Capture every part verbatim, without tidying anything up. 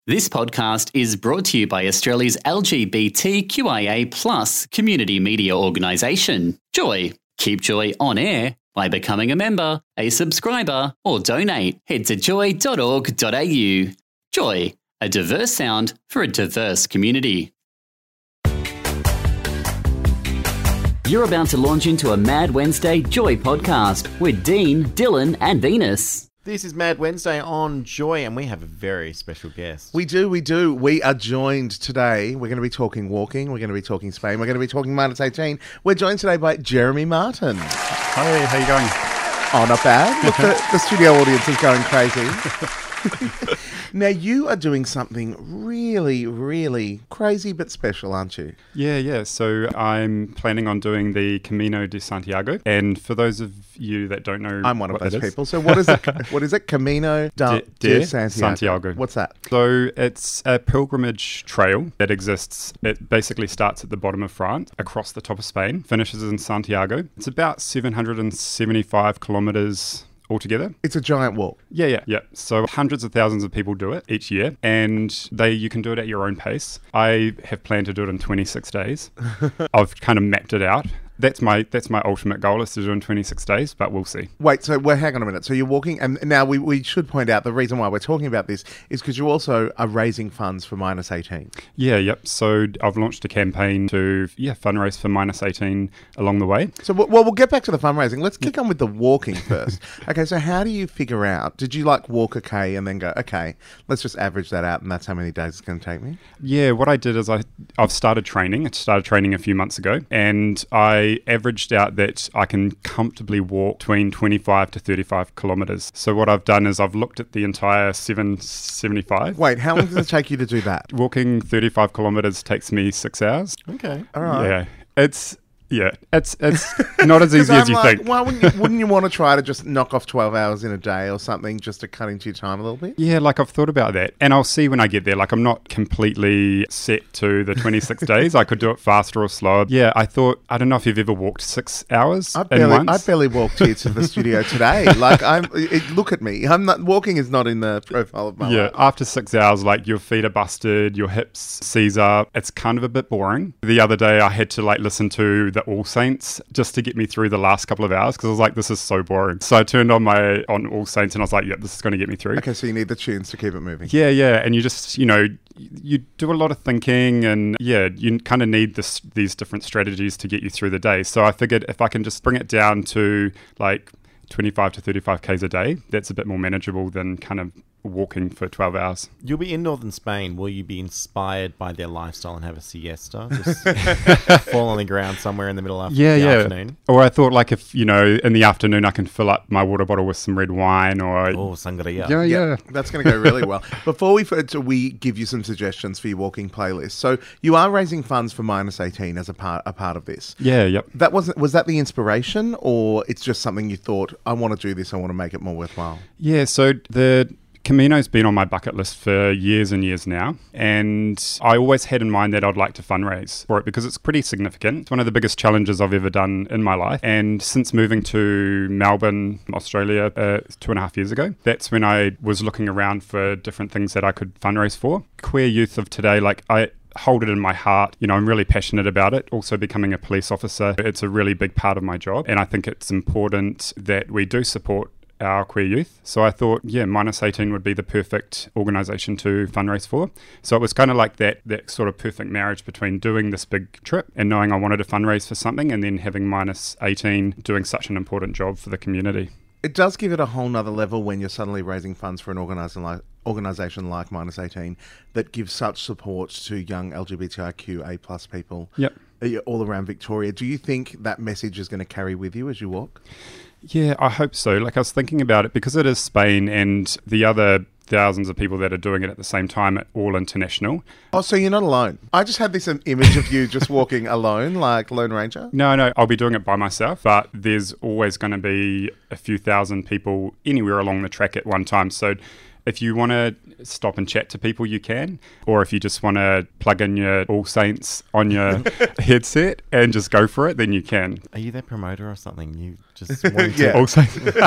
This podcast is brought to you by Australia's L G B T Q I A plus community media organisation, Joy. Keep Joy on air by becoming a member, a subscriber, or donate. Head to joy dot org dot a u. Joy, a diverse sound for a diverse community. You're about to launch into a Mad Wednesday Joy podcast with Dean, Dylan, and Venus. This is Mad Wednesday on Joy, and we have a very special guest. We do, we do. We are joined today. We're going to be talking walking. We're going to be talking Spain. We're going to be talking minus eighteen. We're joined today by Jeremy Martin. Hi, how you going? Oh, not bad. Look, the, the studio audience is going crazy. Now, you are doing something really, really crazy but special, aren't you? Yeah, yeah. So I'm planning on doing the Camino de Santiago. And for those of you that don't know, I'm one of what those people. So what is it? What is it? Camino de, de, de, de Santiago. Santiago. What's that? So it's a pilgrimage trail that exists. It basically starts at the bottom of France, across the top of Spain, finishes in Santiago. It's about seven hundred seventy-five kilometers altogether. It's a giant walk. Yeah, yeah, yeah. So hundreds of thousands of people do it each year, and they you can do it at your own pace. I have planned to do it in twenty-six days. I've kind of mapped it out. That's my that's my ultimate goal, is to do it in twenty-six days, but we'll see. Wait, so well, hang on a minute. So you're walking, and now we, we should point out the reason why we're talking about this is because you also are raising funds for minus eighteen. Yeah, yep. So I've launched a campaign to yeah fundraise for minus eighteen along the way. So well, we'll get back to the fundraising. Let's kick on with the walking first. Okay, so how do you figure out? Did you like walk a K and then go, okay, let's just average that out, and that's how many days it's going to take me? Yeah, what I did is I I've started training. I started training a few months ago, and I averaged out that I can comfortably walk between twenty-five to thirty-five kilometers. So what I've done is I've looked at the entire seven seventy-five. Wait, how long does it take you to do that? Walking thirty-five kilometers takes me six hours. Okay. All right. Yeah, it's yeah, it's it's not as easy as you like, think. Well, wouldn't you, wouldn't you want to try to just knock off twelve hours in a day or something just to cut into your time a little bit? Yeah, like I've thought about that, and I'll see when I get there. Like I'm not completely set to the twenty-six days. I could do it faster or slower. Yeah, I thought, I don't know if you've ever walked six hours I in barely, once. I barely walked here to the studio today. Like I'm, it, look at me. I'm not walking is not in the profile of my Yeah, life. after six hours, like your feet are busted, your hips seize up. It's kind of a bit boring. The other day, I had to like listen to the All Saints just to get me through the last couple of hours because I was like, this is so boring. So I turned on my on All Saints and I was like, yeah, this is going to get me through. Okay, so you need the tunes to keep it moving. Yeah, yeah, and you just, you know, you do a lot of thinking, and yeah, you kind of need this these different strategies to get you through the day. So I figured if I can just bring it down to like twenty-five to thirty-five Ks a day, that's a bit more manageable than kind of walking for twelve hours. You'll be in northern Spain. Will you be inspired by their lifestyle and have a siesta? Just fall on the ground somewhere in the middle of yeah, the yeah. afternoon? Or I thought, like, if, you know, in the afternoon I can fill up my water bottle with some red wine or... Oh, sangria. Yeah, yeah. Yeah, that's going to go really well. Before we we give you some suggestions for your walking playlist, so you are raising funds for minus eighteen as a part a part of this. Yeah, yep. That wasn't was that the inspiration, or it's just something you thought, I want to do this, I want to make it more worthwhile? Yeah, so the Camino's been on my bucket list for years and years now, and I always had in mind that I'd like to fundraise for it because it's pretty significant. It's one of the biggest challenges I've ever done in my life, and since moving to Melbourne, Australia, uh, two and a half years ago, that's when I was looking around for different things that I could fundraise for. Queer youth of today, like I hold it in my heart. You know, I'm really passionate about it. Also becoming a police officer, it's a really big part of my job, and I think it's important that we do support our queer youth. So I thought, yeah, minus eighteen would be the perfect organisation to fundraise for. So it was kind of like that that sort of perfect marriage between doing this big trip and knowing I wanted to fundraise for something, and then having minus eighteen doing such an important job for the community. It does give it a whole nother level when you're suddenly raising funds for an organisation like, organisation like minus eighteen that gives such support to young L G B T I Q A plus people. Yep. All around Victoria. Do you think that message is going to carry with you as you walk? Yeah, I hope so. Like I was thinking about it because it is Spain, and the other thousands of people that are doing it at the same time, all international. Oh, so you're not alone. I just had this um, image of you just walking alone, like Lone Ranger. No, no, I'll be doing it by myself, but there's always going to be a few thousand people anywhere along the track at one time. So if you want to stop and chat to people, you can. Or if you just want to plug in your All Saints on your headset and just go for it, then you can. Are you their promoter or something? You Just wanting Yeah. to Also,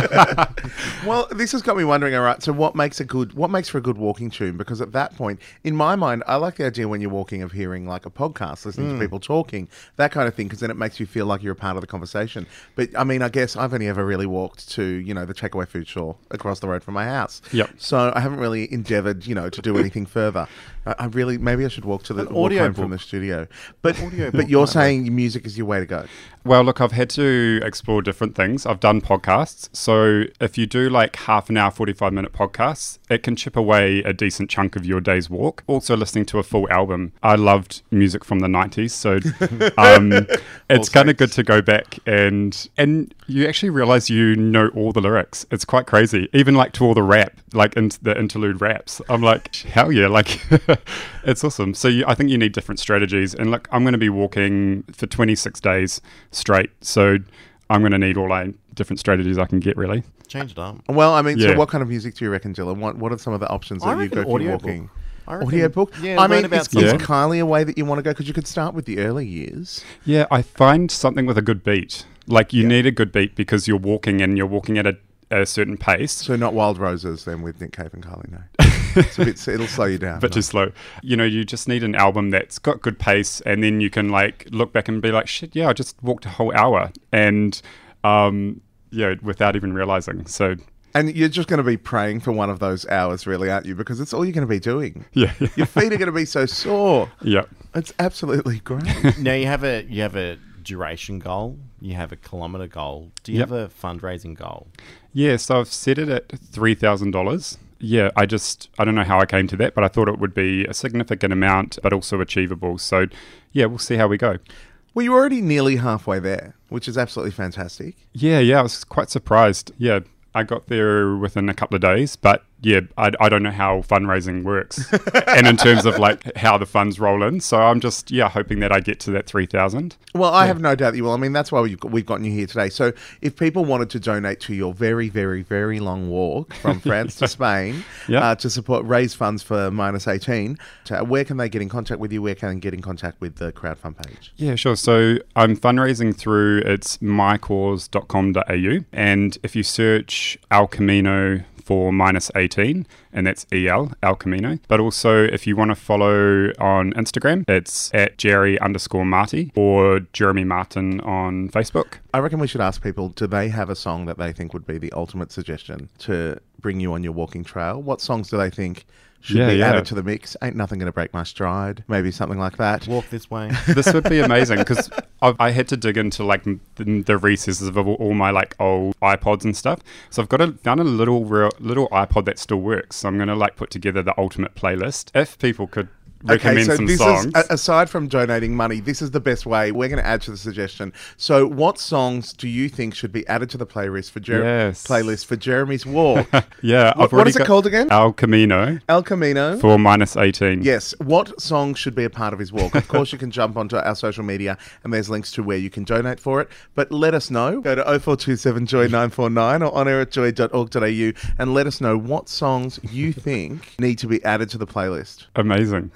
Well, this has got me wondering, all right, so what makes a good what makes for a good walking tune? Because at that point, in my mind, I like the idea when you're walking of hearing like a podcast, listening to people talking, that kind of thing, because then it makes you feel like you're a part of the conversation. But I mean, I guess I've only ever really walked to, you know, the Takeaway Food Store across the road from my house. Yep. So I haven't really endeavoured, you know, to do anything further. I, I really, maybe I should walk to the An walk audio home from book. the studio. But Audio but book you're might saying music is your way to go. well, look, I've had to explore different things. I've done podcasts. So if you do like half an hour, forty-five minute podcasts, it can chip away a decent chunk of your day's walk. Also listening to a full album. I loved music from the nineties. So um, it's kind of good to go back and, and you actually realize you know all the lyrics. It's quite crazy. Even like to all the rap, like into the interlude raps. I'm like, hell yeah. Like it's awesome. So you, I think you need different strategies. And look, I'm going to be walking for twenty-six days straight. So I'm going to need all like different strategies I can get, really. Change it up. Well, I mean, so Yeah. what kind of music do you reckon, Dylan? What What are some of the options I that you reckon go if you're audiobook. walking? I reckon- Audiobook? Yeah, I learn mean, about is, is stuff. Kylie a way that you want to go? Because you could start with the early years. Yeah, I find something with a good beat. Like you need a good beat because you're walking and you're walking at a, a certain pace. So not Wild Roses then with Nick Cave and Kylie, no. It's a bit, it'll slow you down. But too slow. You know, you just need an album that's got good pace, and then you can like look back and be like, shit, yeah, I just walked a whole hour, and um, yeah, without even realizing. So And you're just going to be praying for one of those hours, really, aren't you? Because it's all you're going to be doing. yeah, Your feet are going to be so sore. yeah. It's absolutely great. Now you have a you have a duration goal. You have a kilometre goal. Do you Yep. have a fundraising goal? Yeah, so I've set it at three thousand dollars. Yeah, I just, I don't know how I came to that, but I thought it would be a significant amount, but also achievable. So, yeah, we'll see how we go. Well, you're already nearly halfway there, which is absolutely fantastic. Yeah, yeah, I was quite surprised. Yeah, I got there within a couple of days, but yeah, I, I don't know how fundraising works and in terms of like how the funds roll in. So I'm just, yeah, hoping that I get to that three thousand. Well, I have no doubt that you will. I mean, that's why we've, we've gotten you here today. So if people wanted to donate to your very, very, very long walk from France to Spain Yeah. uh, to support, raise funds for minus eighteen, to, where can they get in contact with you? Where can they get in contact with the crowdfund page? Yeah, sure. So I'm fundraising through it's my cause dot com dot a u. And if you search El Camino for minus eighteen, and that's E L, El Camino. But also, if you want to follow on Instagram, it's at Jerry underscore Marty or Jeremy Martin on Facebook. I reckon we should ask people, do they have a song that they think would be the ultimate suggestion to bring you on your walking trail? What songs do they think should Yeah, be yeah. added to the mix? Ain't Nothing Gonna Break My Stride. Maybe something like that. Walk this way. This would be amazing because I had to dig into like m- the, the recesses of all, all my like old iPods and stuff. So I've got a, found a little real, little iPod that still works. So I'm going to like put together the ultimate playlist. If people could recommend okay, so some this songs. is, a- aside from donating money, this is the best way. We're going to add to the suggestion. So what songs do you think should be added to the playlist for, Jer- Yes. playlist for Jeremy's walk? yeah, what I've what already is it got called again? El Camino El Camino. for minus eighteen. Yes. What song should be a part of his walk? Of course, you can jump onto our social media and there's links to where you can donate for it. But let us know. Go to oh four two seven joy nine four nine or on air at joy dot org dot a u and let us know what songs you think need to be added to the playlist. Amazing.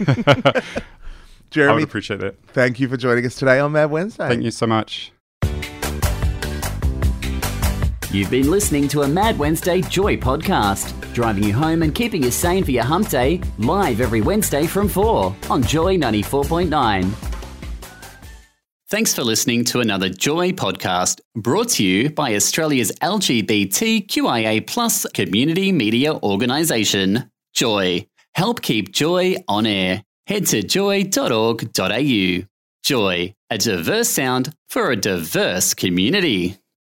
I Jeremy, would appreciate that. thank you for joining us today on Mad Wednesday. Thank you so much. You've been listening to a Mad Wednesday Joy podcast, driving you home and keeping you sane for your hump day, live every Wednesday from four on Joy ninety-four point nine. Thanks for listening to another Joy podcast, brought to you by Australia's L G B T Q I A plus community media organisation, Joy. Help keep Joy on air. Head to joy dot org dot a u. Joy, a diverse sound for a diverse community.